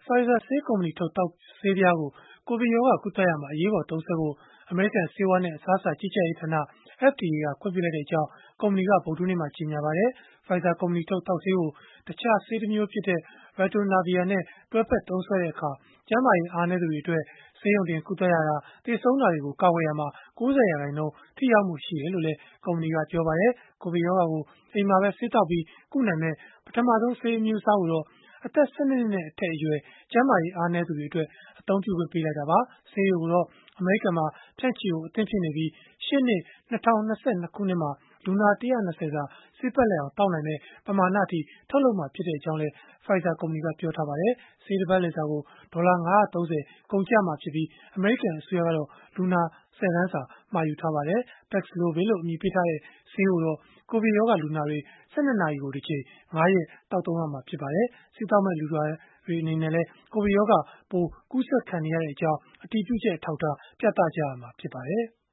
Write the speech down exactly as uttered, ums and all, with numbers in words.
Pfizer ဆေးကုမ္ပဏီထုတ် သောက်ဆေးပြားကို ကိုဗစ်ရောဂါ ကုသရာမှာ အရေးပေါ် သုံးစွဲဖို့ အမေရိကန် ဆေးဝါးနဲ့ အစားအစာ ကြီးကြပ်ရေးဌာန F D A က ခွင့်ပြုလိုက်ကြောင်း ကုမ္ပဏီက ဗုဒ္ဓဟူးနေ့မှာ ကြေညာလိုက်ပါတယ်။ Pfizer ကုမ္ပဏီထုတ် သောက်ဆေးကို တခြားဆေးတမျိုးဖြစ်တဲ့ Ritonavir နဲ့ တွဲဖက်သုံးစွဲတဲ့အခါ ကျန်းမာရေး အားနည်းသူတွေအတွက် ဆေးရုံတင် ကုသရတာ၊ သေဆုံးတာတွေကို ကာကွယ်ရာမှာ ၉၀ ရာခိုင်နှုန်း ထိရောက်မှု ရှိတယ်လို့လည်း ကုမ္ပဏီက ပြောပါတယ်။ ကိုဗစ်ရောဂါကို အိမ်မှာပဲ ဆေးသောက်ပြီး ကုနိုင်မယ့် ပထမဆုံး ဆေးအမျိုးအစားကိုတော့ အသက် ၁၂ နှစ်နဲ့ အထက်အရွယ် ကျန်းမာရေး အားနည်းသူတွေအတွက် အသုံးပြုခွင့် ပေးလိုက်တာပါ။ ဆေးတွေကိုတော့ အမေရိကန်မှာ ဖြန့်ချီဖို့ အသင့်ဖြစ်နေပြီး ရှေ့နှစ် ၂၀၂၂ ခုနှစ်မှာ လူနာ ၁၂၀ စာ ဆေးပတ်လည်အောင် သောက်နိုင်မယ့် ပမာဏအထိ ထုတ်လုပ်မှာ ဖြစ်ကြောင်းလည်း Pfizer ကုမ္ပဏီက ပြောပါတယ်။ ဆေးတပတ်လည်စာကို ဒေါ်လာ ၅၃၀ ကုန်ကျမှာဖြစ်ပြီး အမေရိကန် အစိုးရကတော့ လူနာ ၁၀ သန်းစာ မှာယူထားပါတယ်။ Paxlovid လို့ အမည်ပေးထားတဲ့ ဆေးကိုတော့ ကိုဗစ်ရောဂါလူနာတွေ ၁၂ နာရီကို တကြိမ် ၅ ရက် သောက်သုံးရမှာ ဖြစ်ပါတယ်။ ဆေးသောက်မယ့် လူနာတွေ အနေနဲ့လည်း ကိုဗစ်ရောဂါပိုး ကူးစက်ခံနေရကြောင်း အတည်ပြုချက် အထောက်အထား ပြသကြရမှာ ဖြစ်ပါတယ်။